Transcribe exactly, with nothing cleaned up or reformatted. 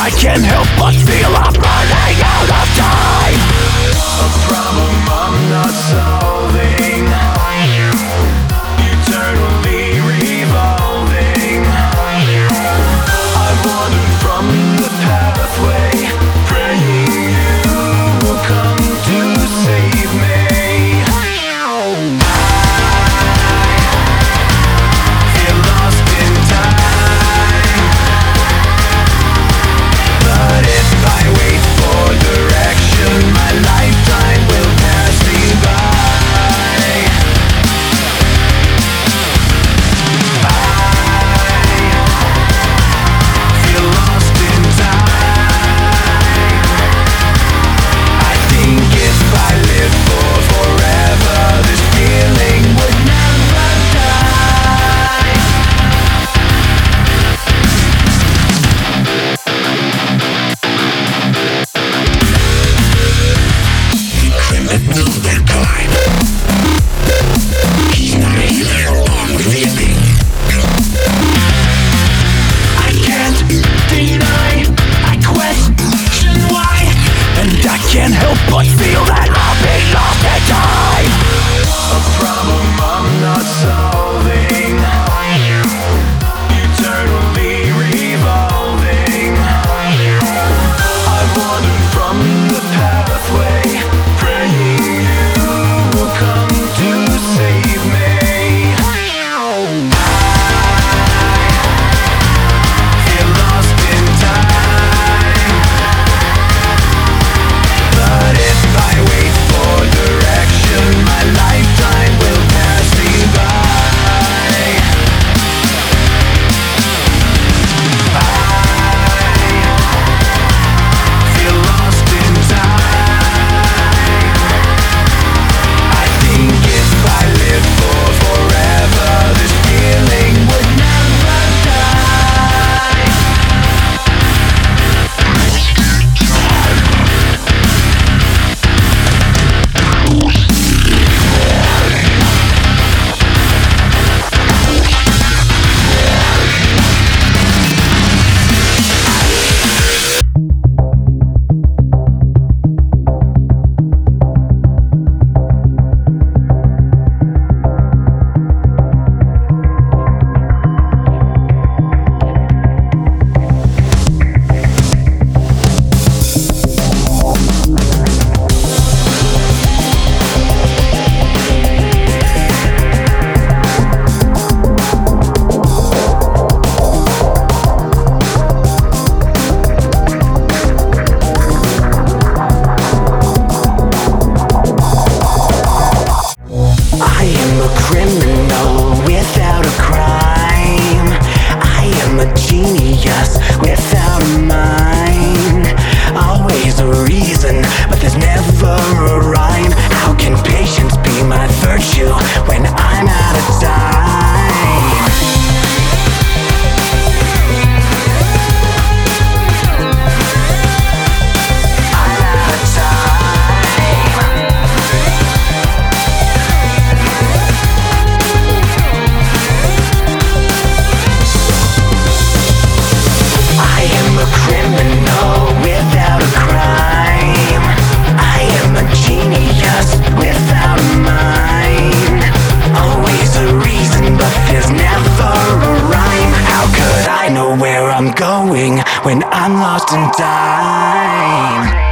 I can't help but feel I'm running out of time. A problem I'm not solving, eternally revolving. I've wandered from the pathway, praying you will come to save me. I feel lost in time, but if I wait for direction, my lifetime will pass me by. I feel lost in time. I think if I live for forever, this feeling would never die. I'm another kind. He's not here, I'm living. I can't deny, I question why, and I can't help but feel that I'll be lost in time. A problem I'm not solving, eternally revolving. I've wandered from the pathway, praying you will come to save me. Feel lost in time, but if I wait for direction, my lifetime will pass me by. I feel lost in time. I think if I live for forever, this feeling would never die. I am a criminal without a crime. I am a genius without a mind. Always a reason, but there's never a rhyme. How can patience be my virtue when I'm out of time? I'm out of time. I am a criminal without a crime. I am a genius without a mind. Always a reason, but there's never a rhyme. How could I know where I'm going when I'm lost in time?